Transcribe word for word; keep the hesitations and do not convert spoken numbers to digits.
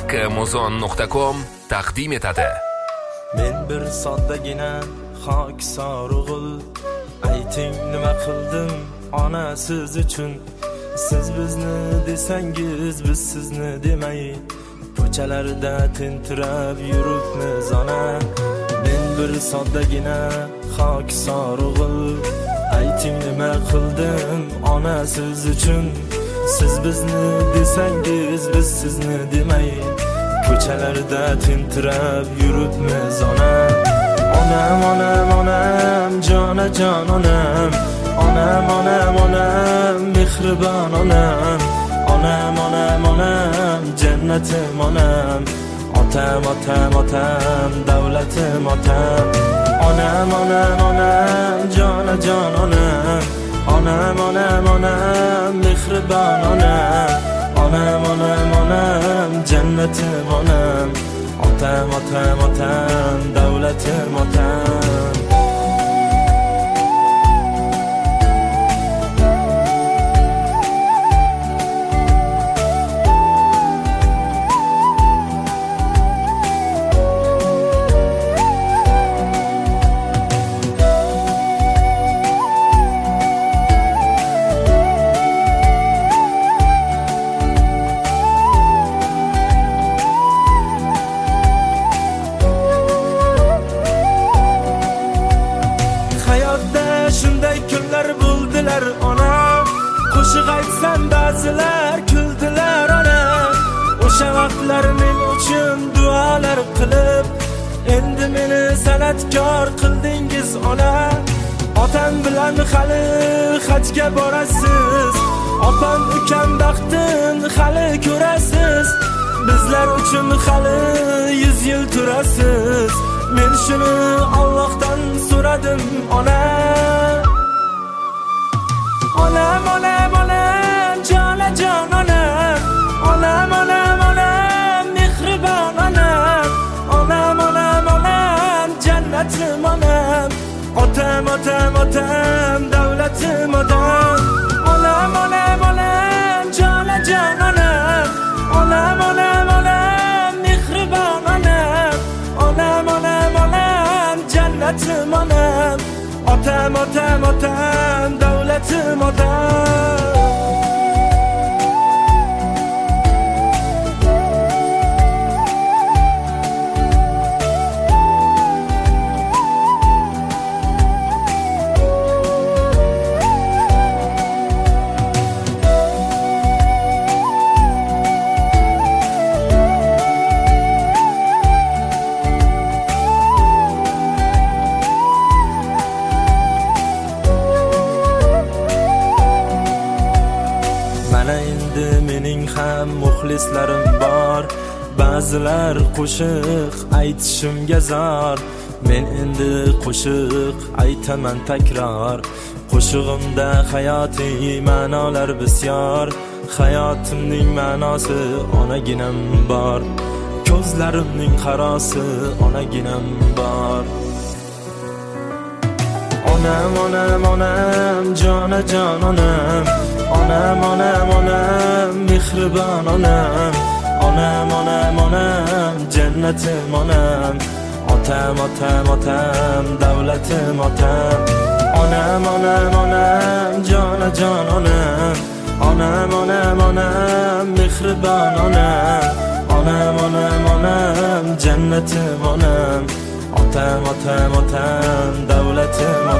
haqqamuzon nuqta com taqdim etadi. Men bir soddagina xokisor o'g'il, ayting nima qildim ona siz uchun. Siz bizni desangiz biz sizni demay, ko'chalarda tentirab yuribmiz ona. Men bir soddagina xokisor o'g'il, ayting nima qildim ona siz uchun. Siz bizni desangiz biz sizni demay, ko'chalarda tentirab yuribmiz ona. Onam onam onam jonajon onam, onam onam onam mehribon onam, onam onam onam jannatim onam, otam otam otam davlatim otam. Onam onam onam jonajon onam, onam onam onam mehribon onam, onam onam onam jannatim onam, otam otam otam davlatim otam. Shunday kunlar bo'ldilar ona, qo'shiq aytsam ba'zilar kuldilar ona. O'sha vaqtlar men uchun duolar qilib, endi meni san'atkor qildingiz ona. Otam bilan hali hajga borasiz, opam ukam baxtin hali ko'rasiz. Bizlar uchun hali yuz yil turasiz. Men shuni Allohdan so'radim ona. Onam onam onam jonajon onam, onam onam onam mehribon onam, onam onam onam jannatim onam, otam otam otam davlatim otam. Onam onam onam jonajon onam, onam onam onam mehribon onam, onam onam onam jannatim onam, otam otam otam davlatim otam. Mana endi mening ham muxlislarim bor, ba'zilar qo'shiq aytishimga zor. Men endi qo'shiq aytaman takror, qo'shig'imda hayotiy ma'nolar bisyor. Hayotimning ma'nosi onaginam bor, ko'zlarimning qarosi onaginam bor. Onam onam onam jonajon onam, onam onam onam mehribon onam, onam onam onam jannatim onam, otam otam otam davlatim otam. Onam onam onam jonajon onam, onam onam onam mehribon onam, onam onam onam jannatim onam, otam otam otam davlatim